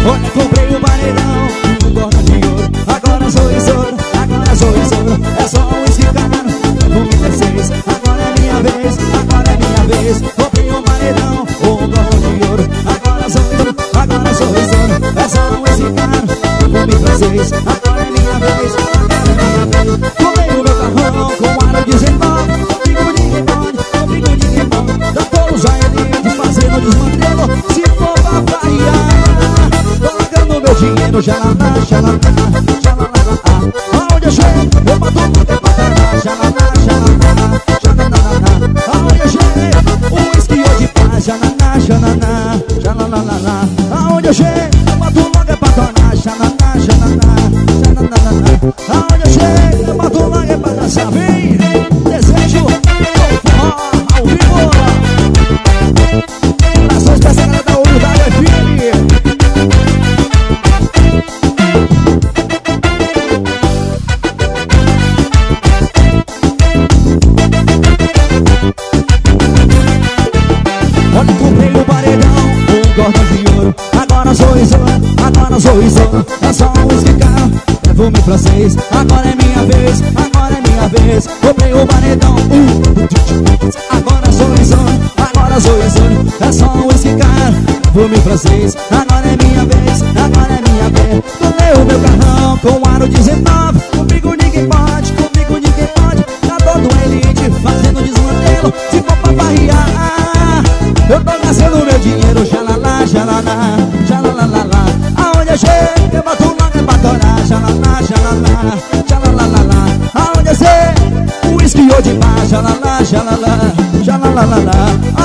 Olha, comprei o paredão, um cordão de ouro. Agora sou estouro, agora sou estouro. É só um whisky caro, levo 1.600. Agora é minha vez, agora é minha vez. Comprei um paredão, um cordão de ouro. Agora sou estouro, agora sou estouro. É só um whisky caro, levo 1.600. Agora é minha vez, agora é minha vez. Comprei o meu carrão com aro 19. Comigo ninguém pode, comigo ninguém pode. Já tô já elite, fazendo desmantelo. Se for pra variar, colocando meu dinheiro, xalala, xalala, xalala. Aonde eu chego, eu bato no teu patamar. Xalala, xalala, xalala. Aonde eu chego, o whisky hoje faz. Xalala, xalala, xalala. Aonde eu chego, eu bato logo é pra tornar. Xalala, xalala, xalala. Aonde eu chego, eu bato logo é pra dançar. Vem, desejo, forró, ao vivo. Abraços pra essa galera da Unidade FM. Olha, comprei o paredão, um cordão de ouro. Agora sou estouro, agora sou estouro. É só um whisky caro, levo 1.600. Agora é minha vez, agora é minha vez. Comprei o paredão, agora sou estouro, agora sou estouro. É só um whisky caro, levo 1.600. Agora é minha vez, agora é minha vez. Comprei o meu carrão com aro 19. Comigo ninguém pode, comigo ninguém pode. Já tô no elite, fazendo desmantelo. Se for pra barrear, eu tô gastando meu dinheiro. Xalala, xalala, xalalalala. Aonde eu chego, eu boto logo é pra torar. Xalala, xalala, xalalalala. Aonde eu sei, o whisky hoje vai. Xalala, xalala, xalalalala.